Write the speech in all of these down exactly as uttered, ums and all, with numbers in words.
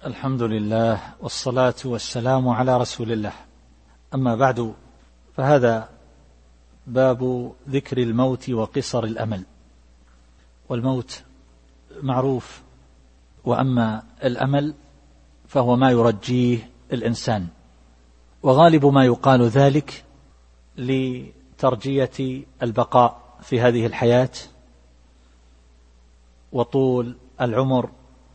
الحمد لله والصلاة والسلام على رسول الله. أما بعد، فهذا باب ذكر الموت وقصر الأمل. والموت معروف، وأما الأمل فهو ما يرجيه الإنسان، وغالب ما يقال ذلك لترجية البقاء في هذه الحياة وطول العمر.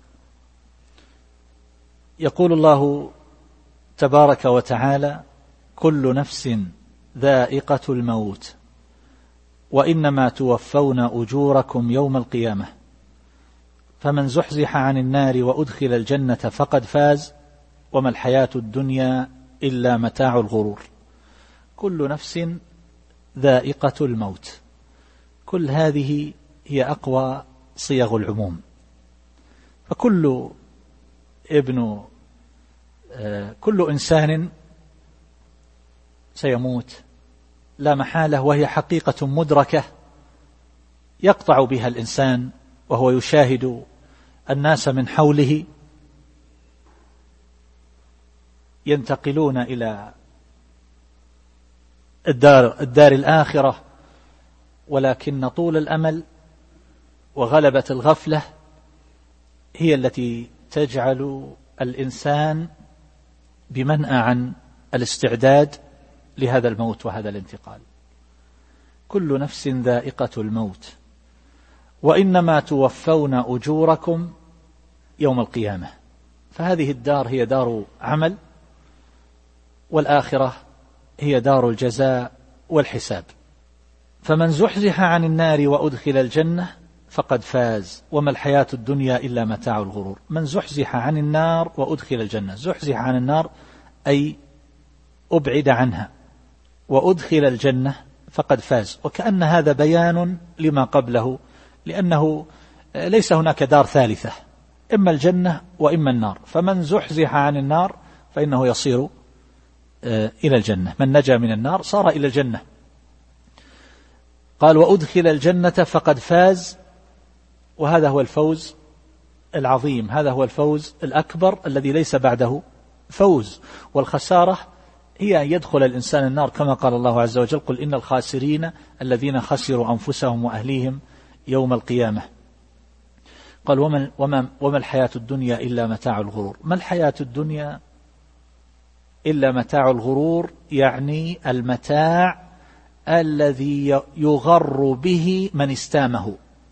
يقول الله تبارك وتعالى: كل نفس ذائقة الموت وإنما توفون أجوركم يوم القيامة فمن زحزح عن النار وأدخل الجنة فقد فاز وما الحياة الدنيا إلا متاع الغرور. كل نفس ذائقة الموت، كل هذه هي أقوى صيغ العموم، فكل ابن كل إنسان سيموت لا محالة، وهي حقيقة مدركة يقطع بها الإنسان وهو يشاهد الناس من حوله ينتقلون إلى الدار, الدار الآخرة، ولكن طول الأمل وغلبة الغفلة هي التي تجعل الإنسان بمنأى عن الاستعداد لهذا الموت وهذا الانتقال. كل نفس ذائقة الموت وإنما توفون أجوركم يوم القيامة، فهذه الدار هي دار عمل، والآخرة هي دار الجزاء والحساب. فمن زحزح عن النار وأدخل الجنة فقد فاز وما الحياة الدنيا إلا متاع الغرور. من زحزح عن النار وأدخل الجنة، زحزح عن النار أي أبعد عنها، وأدخل الجنة فقد فاز، وكأن هذا بيان لما قبله، لأنه ليس هناك دار ثالثة، إما الجنة وإما النار. فمن زحزح عن النار فإنه يصير إلى الجنة، من نجا من النار صار إلى الجنة. قال: وأدخل الجنة فقد فاز، وهذا هو الفوز العظيم، هذا هو الفوز الأكبر الذي ليس بعده فوز. والخسارة هي أن يدخل الإنسان النار، كما قال الله عز وجل: قل إن الخاسرين الذين خسروا أنفسهم وأهليهم يوم القيامة. قال: وما, وما, وما الحياة الدنيا إلا متاع الغرور. ما الحياة الدنيا إلا متاع الغرور، يعني المتاع الذي يغر به من استامه،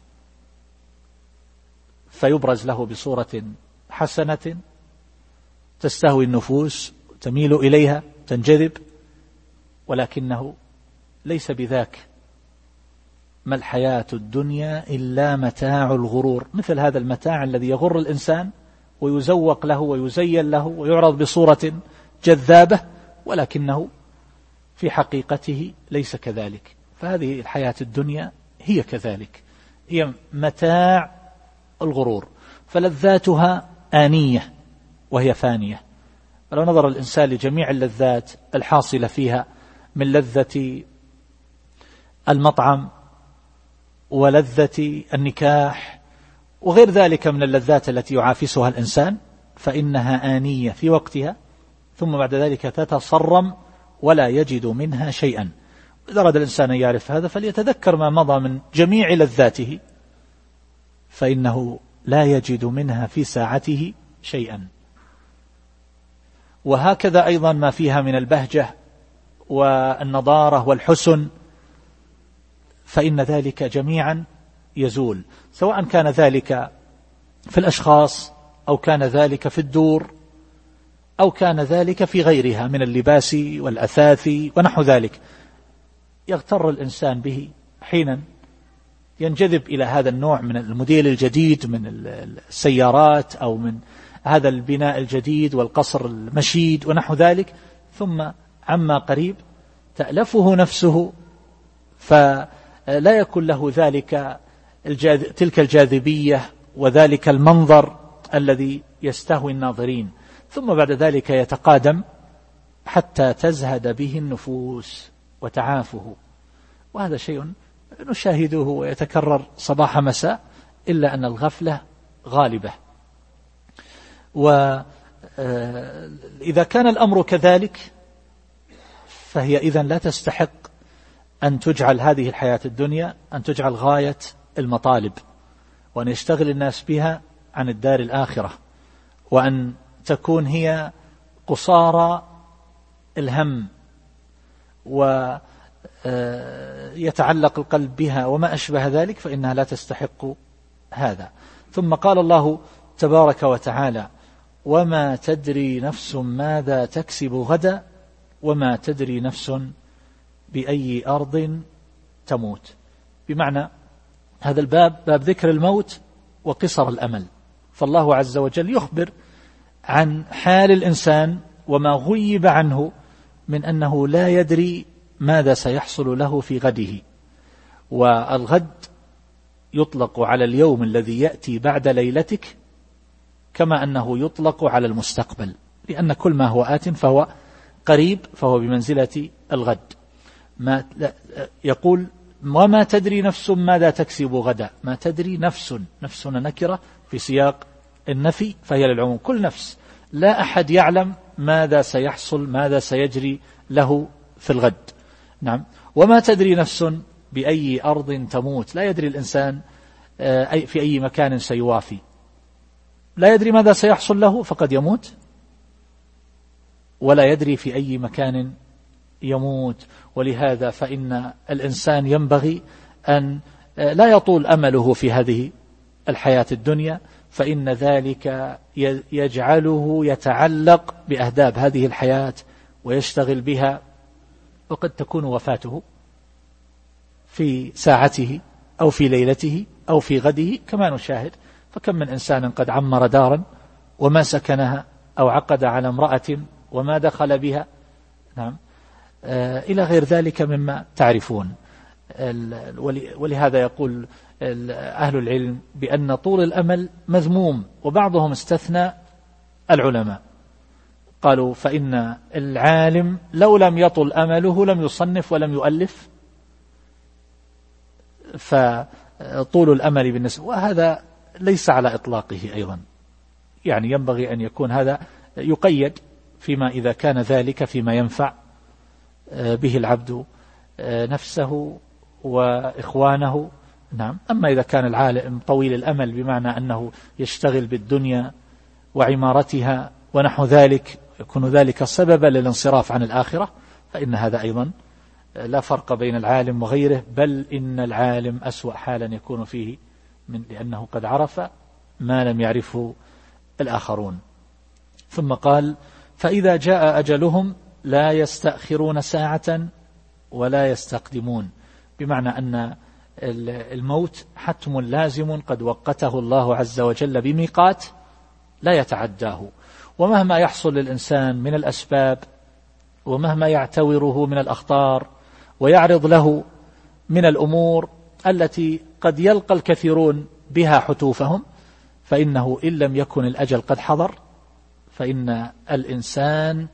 فيبرز له بصورة حسنة تستهوي النفوس تميل إليها تنجذب، ولكنه ليس بذاك. ما الحياة الدنيا إلا متاع الغرور، مثل هذا المتاع الذي يغر الإنسان ويزوق له ويزين له ويعرض بصورة جذابة، ولكنه في حقيقته ليس كذلك. فهذه الحياة الدنيا هي كذلك، هي متاع الغرور، فلذاتها آنية وهي فانية. فلو نظر الإنسان لجميع اللذات الحاصلة فيها من لذة المطعم ولذة النكاح وغير ذلك من اللذات التي يعافسها الإنسان، فإنها آنية في وقتها، ثم بعد ذلك تتصرم ولا يجد منها شيئا. إذا أراد الإنسان أن يعرف هذا فليتذكر ما مضى من جميع لذاته، فإنه لا يجد منها في ساعته شيئا. وهكذا أيضا ما فيها من البهجة والنضارة والحسن، فإن ذلك جميعا يزول، سواء كان ذلك في الأشخاص أو كان ذلك في الدور أو كان ذلك في غيرها من اللباس والأثاث ونحو ذلك. يغتر الإنسان به حينا ينجذب إلى هذا النوع من الموديل الجديد من السيارات أو من هذا البناء الجديد والقصر المشيد ونحو ذلك، ثم عما قريب تألفه نفسه فلا يكون له ذلك الجاذ... تلك الجاذبية وذلك المنظر الذي يستهوي الناظرين، ثم بعد ذلك يتقادم حتى تزهد به النفوس وتعافه. وهذا شيء نشاهده ويتكرر صباح مساء، إلا أن الغفلة غالبة. وإذا كان الأمر كذلك فهي إذن لا تستحق أن تجعل هذه الحياة الدنيا أن تجعل غاية المطالب، وأن يشتغل الناس بها عن الدار الآخرة، وأن تكون هي قصارى الهم ويتعلق القلب بها وما أشبه ذلك، فإنها لا تستحق هذا. ثم قال الله تبارك وتعالى: وما تدري نفس ماذا تكسب غدا وما تدري نفس بأي أرض تموت. بمعنى هذا الباب باب ذكر الموت وقصر الأمل، فالله عز وجل يخبر عن حال الإنسان وما غيب عنه من أنه لا يدري ماذا سيحصل له في غده. والغد يطلق على اليوم الذي يأتي بعد ليلتك كما أنه يطلق على المستقبل، لأن كل ما هو آت فهو قريب، فهو بمنزلة الغد. ما يقول: وما تدري نفس ماذا تكسب غدا. ما تدري نفس، نفس نكرة في سياق النفي فهي للعموم، كل نفس، لا أحد يعلم ماذا سيحصل، ماذا سيجري له في الغد. نعم. وما تدري نفس بأي أرض تموت. لا يدري الإنسان في أي مكان سيوافي، لا يدري ماذا سيحصل له فقد يموت، ولا يدري في أي مكان يموت. ولهذا فإن الإنسان ينبغي أن لا يطول أمله في هذه الحياة الدنيا، فإن ذلك يجعله يتعلق بأهداب هذه الحياة ويشتغل بها، وقد تكون وفاته في ساعته أو في ليلته أو في غده كما نشاهد. فكم من إنسان قد عمر دارا وما سكنها، أو عقد على امرأة وما دخل بها، نعم، إلى غير ذلك مما تعرفون. ولهذا يقول أهل العلم بأن طول الأمل مذموم، وبعضهم استثنى العلماء، قالوا: فإن العالم لو لم يطل أمله لم يصنف ولم يؤلف، فطول الأمل بالنسبة، وهذا ليس على إطلاقه أيضا، يعني ينبغي أن يكون هذا يقيد فيما إذا كان ذلك فيما ينفع به العبد نفسه وإخوانه. نعم. أما إذا كان العالم طويل الأمل بمعنى أنه يشتغل بالدنيا وعمارتها ونحو ذلك، يكون ذلك سببا للانصراف عن الآخرة، فإن هذا أيضا لا فرق بين العالم وغيره، بل إن العالم أسوأ حالا يكون فيه، من لأنه قد عرف ما لم يعرفه الآخرون. ثم قال: فإذا جاء أجلهم لا يستأخرون ساعة ولا يستقدمون. بمعنى أن الموت حتم لازم قد وقته الله عز وجل بميقات لا يتعداه، ومهما يحصل للإنسان من الأسباب، ومهما يعتوره من الأخطار ويعرض له من الأمور التي قد يلقى الكثيرون بها حتوفهم، فإنه إن لم يكن الأجل قد حضر فإن الإنسان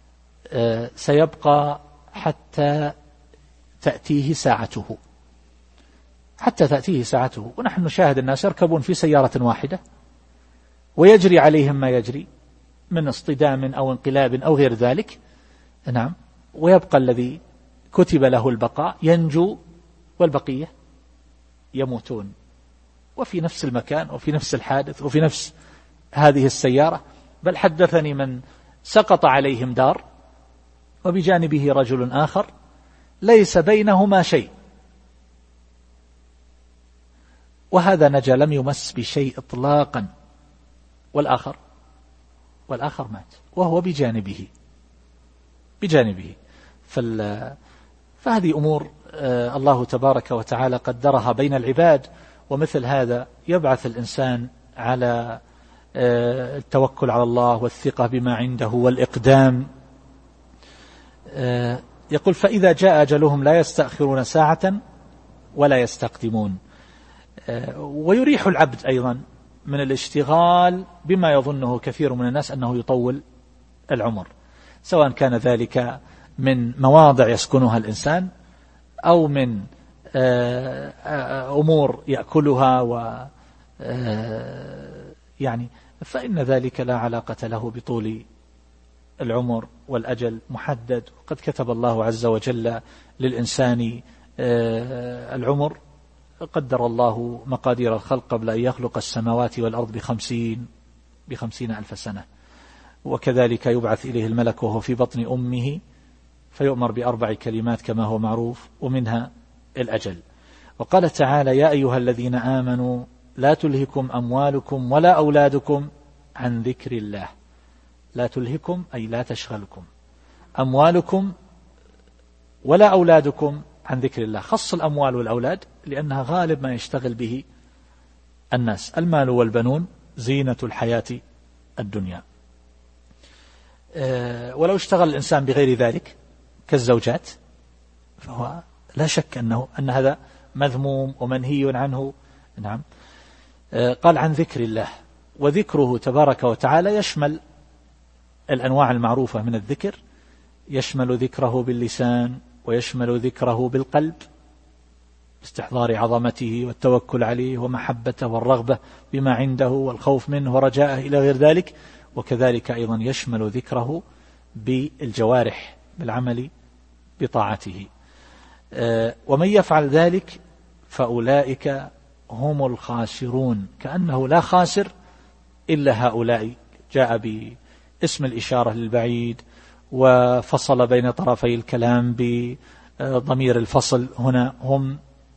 سيبقى حتى تأتيه ساعته، حتى تأتيه ساعته. ونحن نشاهد الناس يركبون في سيارة واحدة ويجري عليهم ما يجري من اصطدام أو انقلاب أو غير ذلك، نعم، ويبقى الذي كتب له البقاء ينجو، والبقية يموتون، وفي نفس المكان وفي نفس الحادث وفي نفس هذه السيارة. بل حدثني من سقط عليهم دار وبجانبه رجل آخر ليس بينهما شيء، وهذا نجا لم يمس بشيء إطلاقا، والآخر والآخر مات وهو بجانبه بجانبه فهذه أمور الله تبارك وتعالى قدرها بين العباد، ومثل هذا يبعث الإنسان على التوكل على الله والثقة بما عنده والإقدام. يقول: فإذا جاء أجلهم لا يستأخرون ساعة ولا يستقدمون. ويريح العبد أيضا من الاشتغال بما يظنه كثير من الناس أنه يطول العمر، سواء كان ذلك من مواضع يسكنها الإنسان أو من أمور يأكلها و يعني فإن ذلك لا علاقة له بطول العمر والأجل محدد. وقد كتب الله عز وجل للإنسان العمر، قدر الله مقادير الخلق قبل أن يخلق السماوات والأرض بخمسين بخمسين ألف سنة، وكذلك يبعث إليه الملك وهو في بطن أمه فيؤمر بأربع كلمات كما هو معروف، ومنها الأجل. وقال تعالى: يا أيها الذين آمنوا لا تلهكم أموالكم ولا أولادكم عن ذكر الله. لا تلهكم أي لا تشغلكم أموالكم ولا أولادكم عن ذكر الله. خص الأموال والأولاد لأنها غالب ما يشتغل به الناس. المال والبنون زينة الحياة الدنيا، ولو اشتغل الإنسان بغير ذلك كالزوجات فهو لا شك أنه أن هذا مذموم ومنهي عنه. نعم. قال عن ذكر الله، وذكره تبارك وتعالى يشمل الأنواع المعروفة من الذكر، يشمل ذكره باللسان ويشمل ذكره بالقلب، استحضار عظمته والتوكل عليه ومحبته والرغبة بما عنده والخوف منه ورجاءه إلى غير ذلك. وكذلك أيضا يشمل ذكره بالجوارح بالعمل بطاعته. ومن يفعل ذلك فأولئك هم الخاسرون، كأنه لا خاسر إلا هؤلاء. جاء باسم الإشارة للبعيد وفصل بين طرفي الكلام بضمير الفصل هنا هم،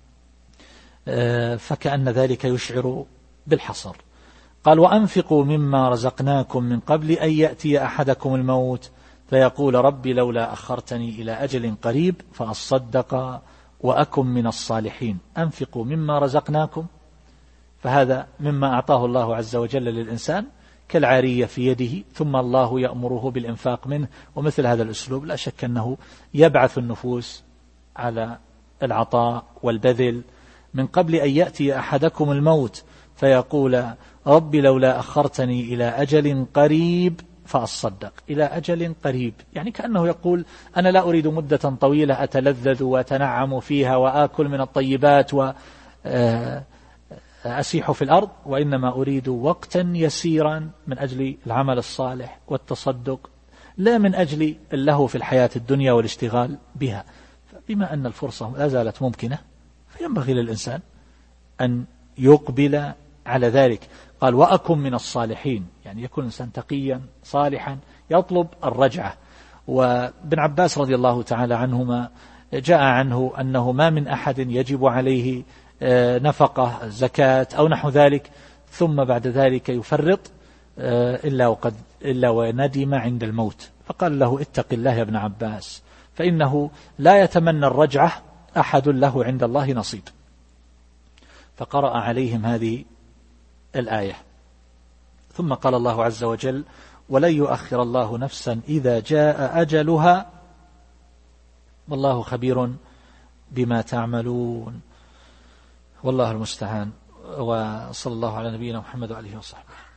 فكأن ذلك يشعر بالحصر. قال: وأنفقوا مما رزقناكم من قبل أن يأتي أحدكم الموت فيقول ربي لولا أخرتني إلى أجل قريب فأصدق وأكن من الصالحين. أنفقوا مما رزقناكم، فهذا مما أعطاه الله عز وجل للإنسان كالعارية في يده، ثم الله يأمره بالإنفاق منه. ومثل هذا الأسلوب لا شك أنه يبعث النفوس على العطاء والبذل. من قبل أن يأتي أحدكم الموت فيقول ربي لولا أخرتني إلى أجل قريب فأصدق. إلى أجل قريب يعني كأنه يقول أنا لا أريد مدة طويلة أتلذذ وأتنعم فيها وآكل من الطيبات وأسيح في الأرض، وإنما أريد وقتا يسيرا من أجل العمل الصالح والتصدق، لا من أجل اللهو في الحياة الدنيا والاشتغال بها. بما أن الفرصة لا زالت ممكنة فينبغي للإنسان أن يقبل على ذلك. قال: وأكن من الصالحين، يعني يكون إنسان تقيا صالحا يطلب الرجعة. وابن عباس رضي الله تعالى عنهما جاء عنه أنه ما من أحد يجب عليه نفقة زكاة أو نحو ذلك ثم بعد ذلك يفرط إلا وقد إلا وندم عند الموت. فقال له: اتق الله يا ابن عباس، فإنه لا يتمنى الرجعة أحد له عند الله نصيب. فقرأ عليهم هذه الآية. ثم قال الله عز وجل: ولن يؤخر الله نفسا إذا جاء أجلها والله خبير بما تعملون. والله المستعان. وصلى الله على نبينا محمد وعليه وصحبه.